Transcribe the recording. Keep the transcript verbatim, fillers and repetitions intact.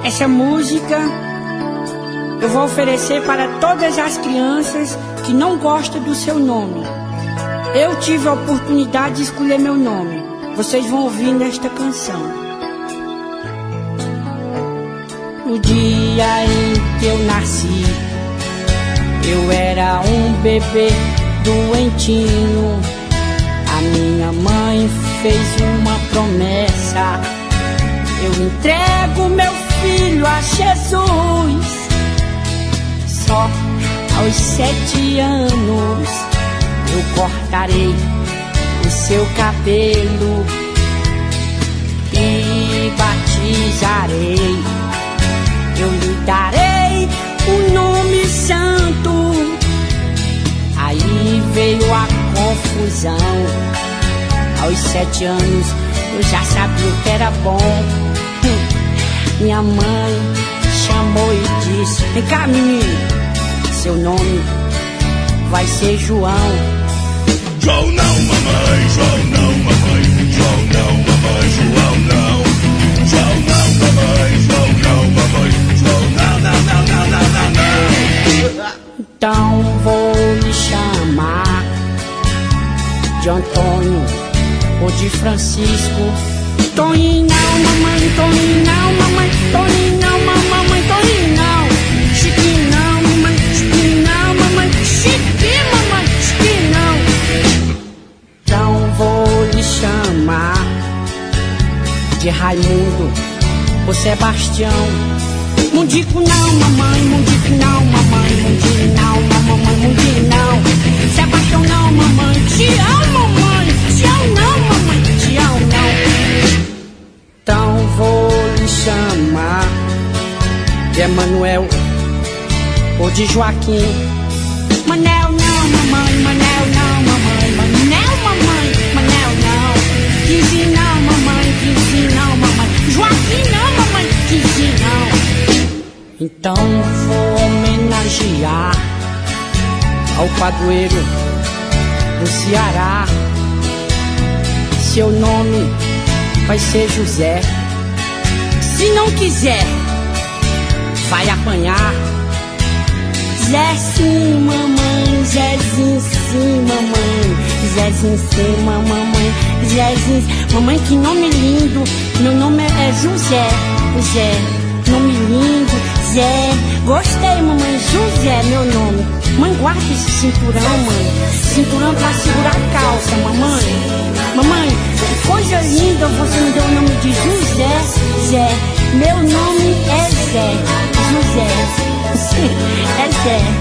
Essa música eu vou oferecer para todas as crianças que não gostam do seu nome. Eu tive a oportunidade de escolher meu nome. Vocês vão ouvir nesta canção. No dia em que eu nasci, eu era um bebê doentinho. A minha mãe fez uma promessa: eu entrego meu filho a Jesus. Só aos sete anos eu cortarei o seu cabelo e batizarei. Eu lhe darei o nome santo. Aí veio a confusão. Aos sete anos eu já sabia o que era bom. Minha mãe chamou e disse: vem cá, menino, seu nome vai ser João. João não, mamãe, João não, mamãe, João não, mamãe, João não. João não, mamãe, João não, mamãe, João não, não, não, não, não, não, não. Então vou lhe chamar de Antônio ou de Francisco. Toninho não, mamãe, Toninho não, mamãe, Toninho não, mamãe, Toninho não. Chiquinho não, mamãe, Chiquinho não, mamãe, Chiquinho, mamãe, Chiquinho não. Então vou lhe chamar de Raimundo ou Sebastião. Mundico não, mamãe, Mundico não, mamãe, Mundico não, mamãe, Mundico não. Sebastião não, mamãe, Tião, mamãe, Tião não, mamãe, Tião não. Então vou lhe chamar de Emanuel ou de Joaquim. Manel não, mamãe, Manel não, mamãe, Manel, mamãe, Manel não. Quinze não, mamãe, Quinze não, mamãe, Joaquim não, mamãe, Quinze não. Então vou homenagear ao padroeiro do Ceará. Seu nome vai ser José. Se não quiser, vai apanhar. Zé sim, mamãe, Zezinho sim, mamãe, Zezinho sim, mamãe, Zezinho. Mamãe, que nome lindo. Meu nome é José, José, nome lindo, Zé. Gostei, mamãe, José, meu nome. Mãe, guarda esse cinturão, mãe. Cinturão pra segurar a calça, mamãe. Mamãe, que coisa linda, você me deu o nome de José, Zé. Meu nome é Zé, José. É Zé.